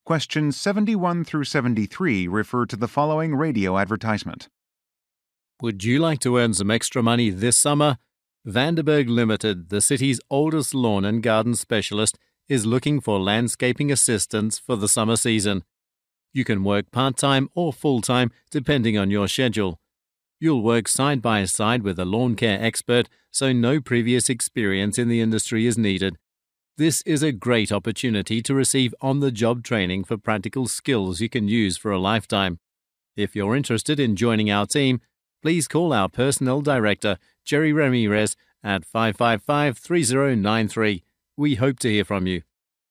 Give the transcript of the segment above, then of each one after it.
Questions 71 through 73 refer to the following radio advertisement. Would you like to earn some extra money this summer? Vanderberg Limited, the city's oldest lawn and garden specialist, is looking for landscaping assistants for the summer season. You can work part-time or full-time depending on your schedule. You'll work side by side with a lawn care expert, so no previous experience in the industry is needed. This is a great opportunity to receive on-the-job training for practical skills you can use for a lifetime. If you're interested in joining our team, please call our Personnel Director, Jerry Ramirez, at 555-3093. We hope to hear from you.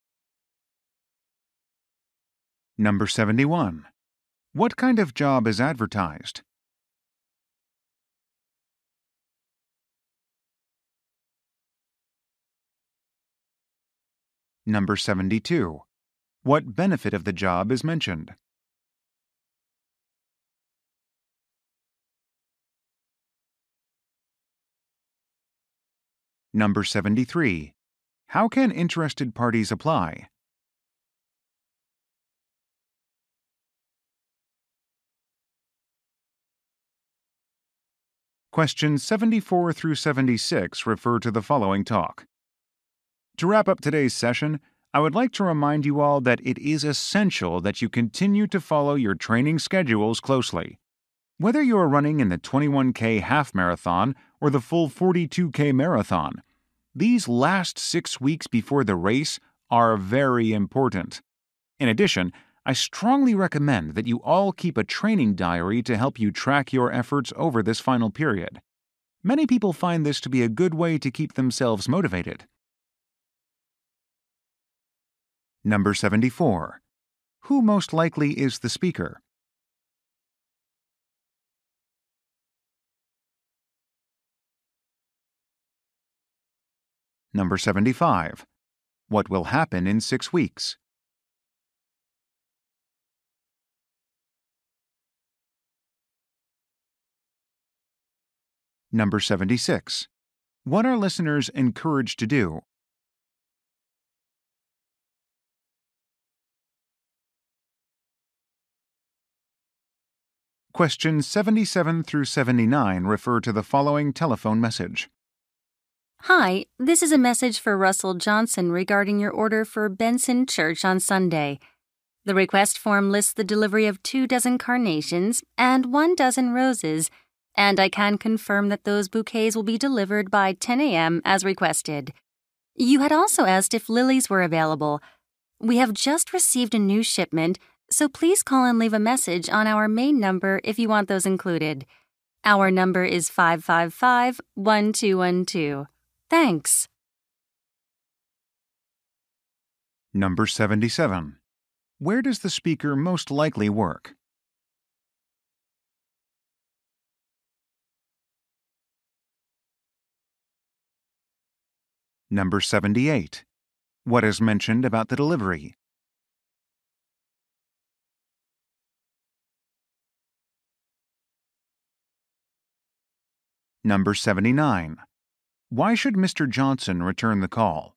Number 71. What kind of job is advertised? Number 72. What benefit of the job is mentioned? Number 73. How can interested parties apply? Questions 74 through 76 refer to the following talk. To wrap up today's session, I would like to remind you all that it is essential that you continue to follow your training schedules closely. Whether you are running in the 21K half marathon or the full 42K marathon, these last 6 weeks before the race are very important. In addition, I strongly recommend that you all keep a training diary to help you track your efforts over this final period. Many people find this to be a good way to keep themselves motivated. Number 74. Who most likely is the speaker? Number 75. What will happen in 6 weeks? Number 76. What are listeners encouraged to do? Questions 77 through 79 refer to the following telephone message. Hi, this is a message for Russell Johnson regarding your order for Benson Church on Sunday. The request form lists the delivery of 2 dozen carnations and 1 dozen roses, and I can confirm that those bouquets will be delivered by 10 a.m. as requested. You had also asked if lilies were available. We have just received a new shipment, so please call and leave a message on our main number if you want those included. Our number is 555-1212. Thanks. Number 77. Where does the speaker most likely work? Number 78. What is mentioned about the delivery? Number 79. Why should Mr. Johnson return the call?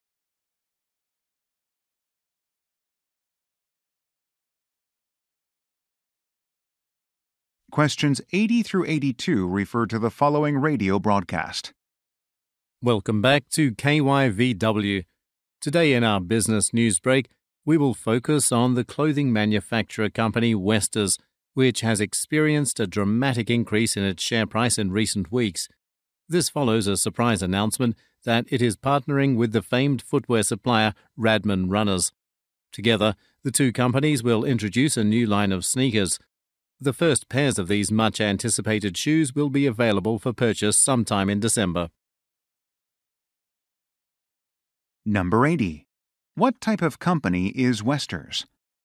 Questions 80 through 82 refer to the following radio broadcast. Welcome back to KYVW. Today in our business news break, we will focus on the clothing manufacturer company Westers, which has experienced a dramatic increase in its share price in recent weeks. This follows a surprise announcement that it is partnering with the famed footwear supplier Radman Runners. Together, the two companies will introduce a new line of sneakers. The first pairs of these much-anticipated shoes will be available for purchase sometime in December. Number 80. What type of company is Westers?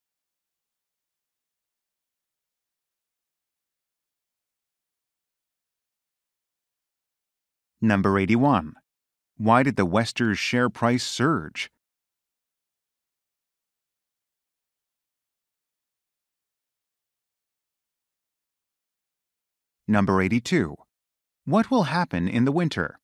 Number 81. Why did the Westers share price surge? Number 82. What will happen in the winter?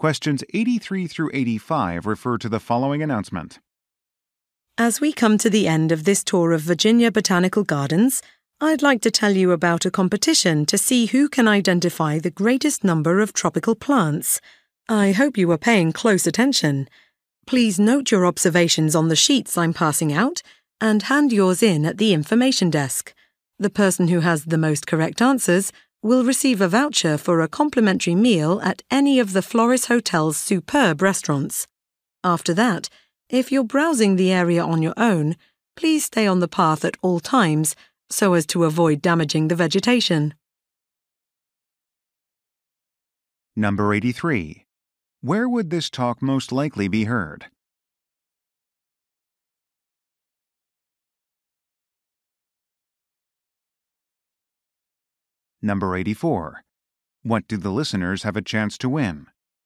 Questions 83 through 85 refer to the following announcement. As we come to the end of this tour of Virginia Botanical Gardens, I'd like to tell you about a competition to see who can identify the greatest number of tropical plants. I hope you are paying close attention. Please note your observations on the sheets I'm passing out and hand yours in at the information desk. The person who has the most correct answers will receive a voucher for a complimentary meal at any of the Floris Hotel's superb restaurants. After that, if you're browsing the area on your own, please stay on the path at all times so as to avoid damaging the vegetation. Number 83. Where would this talk most likely be heard? Number 84. What do the listeners have a chance to win?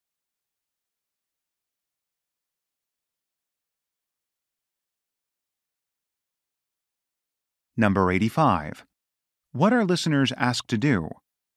Number 85. What are listeners asked to do?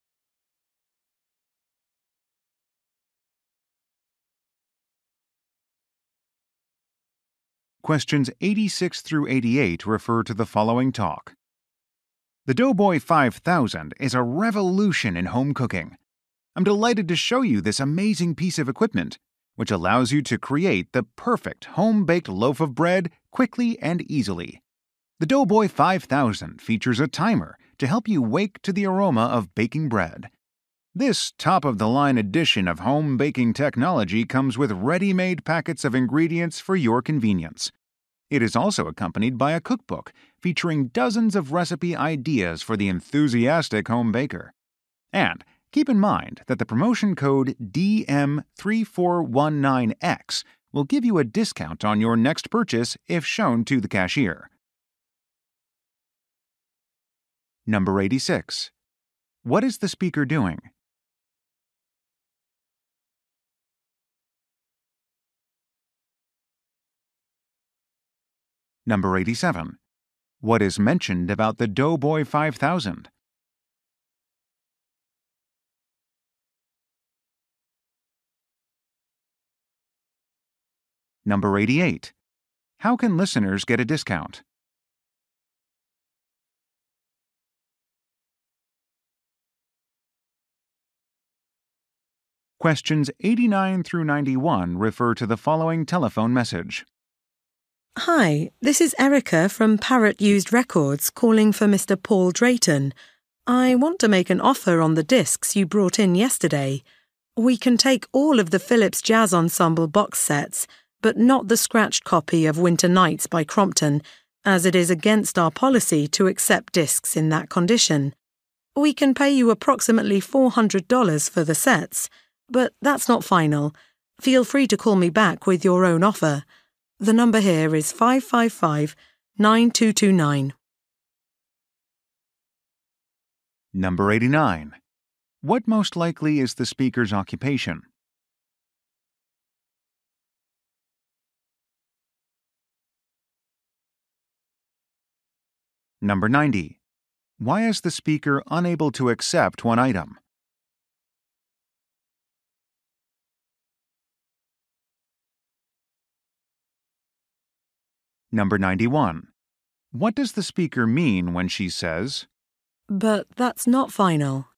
Questions 86 through 88 refer to the following talk. The Doughboy 5000 is a revolution in home cooking. I'm delighted to show you this amazing piece of equipment, which allows you to create the perfect home-baked loaf of bread quickly and easily. The Doughboy 5000 features a timer to help you wake to the aroma of baking bread. This top-of-the-line edition of home baking technology comes with ready-made packets of ingredients for your convenience. It is also accompanied by a cookbook featuring dozens of recipe ideas for the enthusiastic home baker. And keep in mind that the promotion code DM3419X will give you a discount on your next purchase if shown to the cashier. Number 86. What is the speaker doing? Number 87. What is mentioned about the Doughboy 5000? Number 88. How can listeners get a discount? Questions 89 through 91 refer to the following telephone message. Hi, this is Erica from Parrot Used Records calling for Mr. Paul Drayton. I want to make an offer on the discs you brought in yesterday. We can take all of the Philips Jazz Ensemble box sets, but not the scratched copy of Winter Nights by Crompton, as it is against our policy to accept discs in that condition. We can pay you approximately $400 for the sets, but that's not final. Feel free to call me back with your own offer. The number here is 555-9229. Number 89. What most likely is the speaker's occupation? Number 90. Why is the speaker unable to accept one item? Number 91. What does the speaker mean when she says, But that's not final.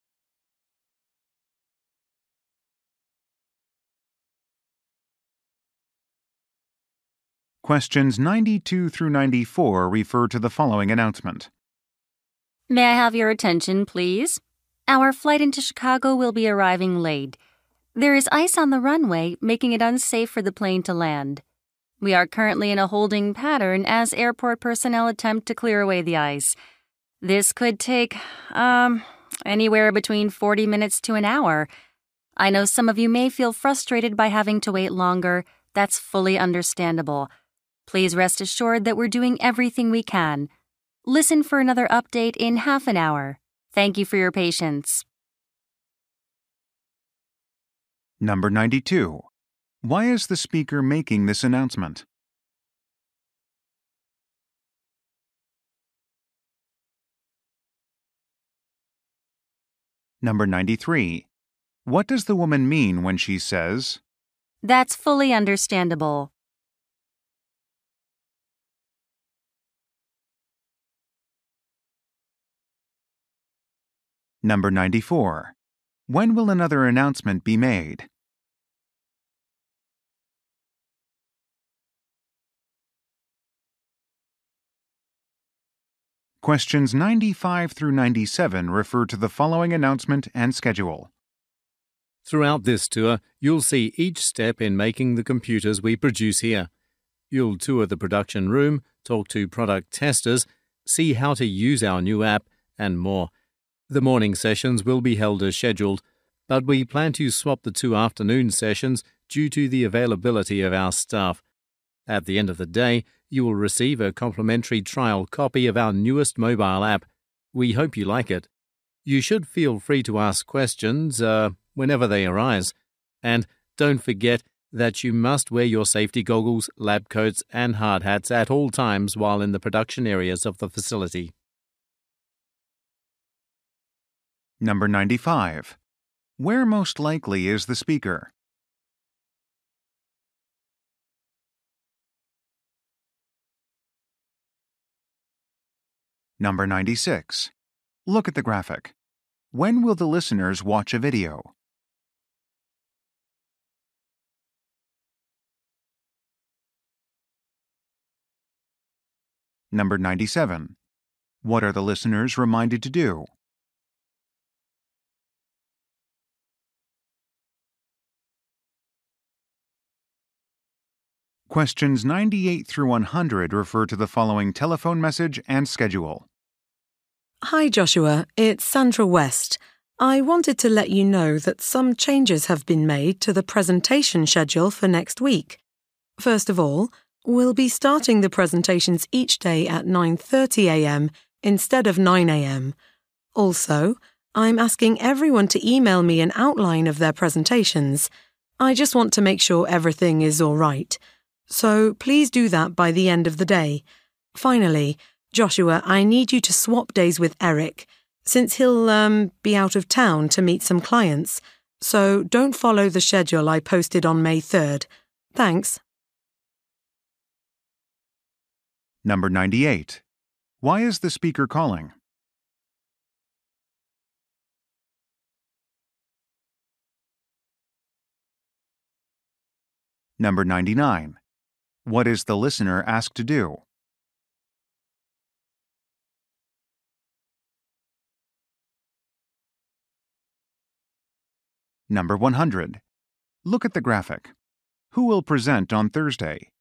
Questions 92 through 94 refer to the following announcement. May I have your attention, please? Our flight into Chicago will be arriving late. There is ice on the runway, making it unsafe for the plane to land. We are currently in a holding pattern as airport personnel attempt to clear away the ice. This could take, anywhere between 40 minutes to an hour. I know some of you may feel frustrated by having to wait longer. That's fully understandable. Please rest assured that we're doing everything we can. Listen for another update in half an hour. Thank you for your patience. Number 92. Why is the speaker making this announcement? Number 93. What does the woman mean when she says, That's fully understandable. Number 94. When will another announcement be made? Questions 95 through 97 refer to the following announcement and schedule. Throughout this tour, you'll see each step in making the computers we produce here. You'll tour the production room, talk to product testers, see how to use our new app, and more. The morning sessions will be held as scheduled, but we plan to swap the 2 afternoon sessions due to the availability of our staff. At the end of the day, you will receive a complimentary trial copy of our newest mobile app. We hope you like it. You should feel free to ask questions whenever they arise. And don't forget that you must wear your safety goggles, lab coats, and hard hats at all times while in the production areas of the facility. Number 95. Where most likely is the speaker? Number 96. Look at the graphic. When will the listeners watch a video? Number 97. What are the listeners reminded to do? Questions 98 through 100 refer to the following telephone message and schedule. Hi Joshua, it's Sandra West. I wanted to let you know that some changes have been made to the presentation schedule for next week. First of all, we'll be starting the presentations each day at 9:30 a.m. instead of 9 a.m. Also, I'm asking everyone to email me an outline of their presentations. I just want to make sure everything is all right. So please do that by the end of the day. Finally, Joshua, I need you to swap days with Eric, since he'll be out of town to meet some clients. So don't follow the schedule I posted on May 3rd. Thanks. Number 98. Why is the speaker calling? Number 99. What is the listener asked to do? Number 100. Look at the graphic. Who will present on Thursday?